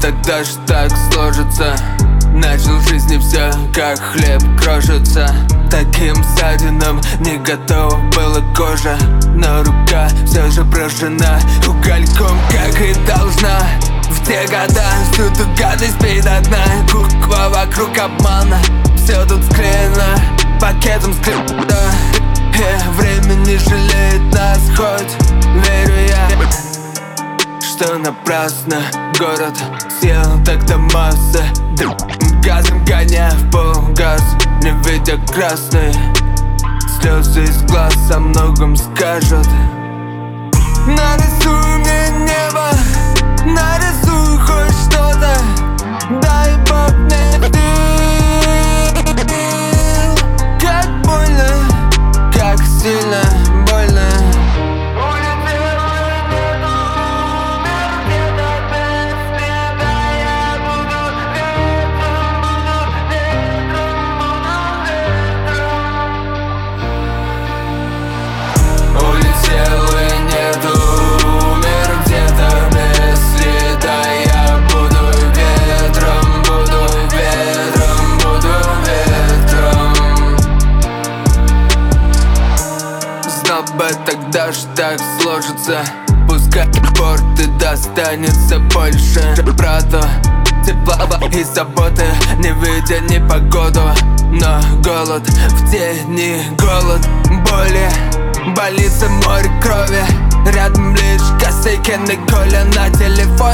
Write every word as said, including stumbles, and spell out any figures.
тогда ж так сложится. Начал в жизни все, как хлеб крошится. Таким ссадинам не готова была кожа, но рука все же брошена угольком, как и должна. В те года всю ту гадость пей до дна. Кукла вокруг обмана, все тут склеено пакетом скрипта. И время не жалеет нас, хоть верю я, что напрасно город съел тогда масса. Газом гоня в полгаз, не видя красный. Слезы из глаз о многом скажут. Нарисуй мне небо, нарисуй хоть что-то. Дай Бог мне ты. Как больно, как сильно больно. Бы тогда ж так сложится. Пускай порты достанется больше брату тепла и заботы, не видя ни погоду. Но голод в тени, голод боли, больница, море крови. Рядом лишь косейки Коля на телефоне.